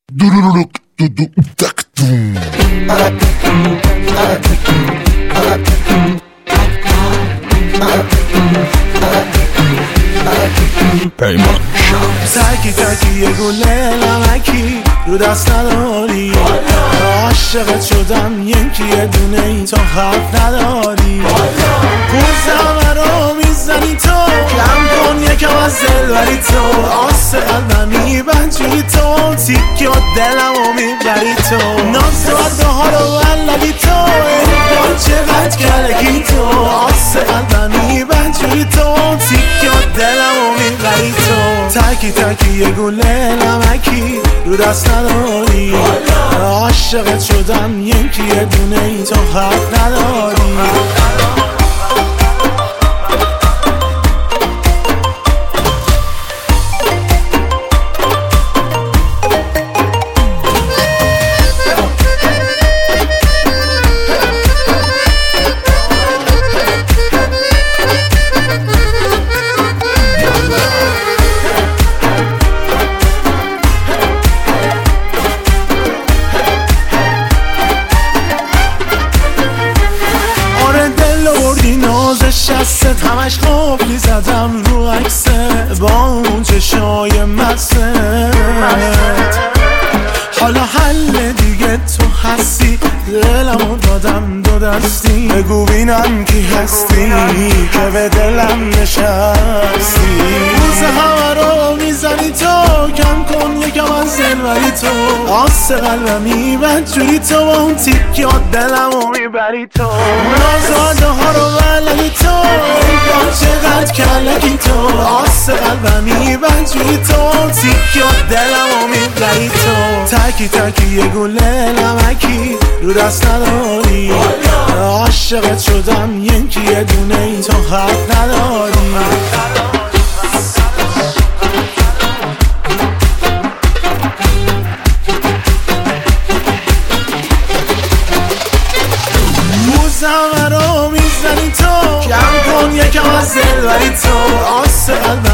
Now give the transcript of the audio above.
پیمان تکی تکی یه گله نمکی رو دست نداری عاشقت شدم یکی یه دونه ای تو حرف نداری پوزم رو میزنی تو کم کن یکم از دل ولی تو آس قلبمی بنجوری تو تیکی و دلمو میبری تو ناز ها رو ولدی تو ایمان چقدر کلکی تو آس قلبمی بنجوری تو تیکی و دلمو میبری تو تکی تکی یه گله نمکی رو دست نداری عاشقت شدم یکی یه دونه ای تو حق نداری شستت همش قفلی زدم رو عکسه با اون چشای مست حالا حل دیگه تو هستی دلمو دادم دو دستی بگو بینم کی هستی که به دلم نشستی روز همه رو میزنی تو کم کن یکم از دل ولی تو آس قلبمی بدجوری تو با اون تیکی ها دلمو میبری تو نازاده ها رو ولدی تو ایمان چقدر کلکی تو آس قلبمی بدجوری تو تیکی ها دلمو میبری تو تکی تکی یه گله نمکی رو دست نداری عاشقت شدم یکی یه دونه ای تو حق نداری موزم رو میزنی تو کم کن یکم از دل ولی تو آس قلب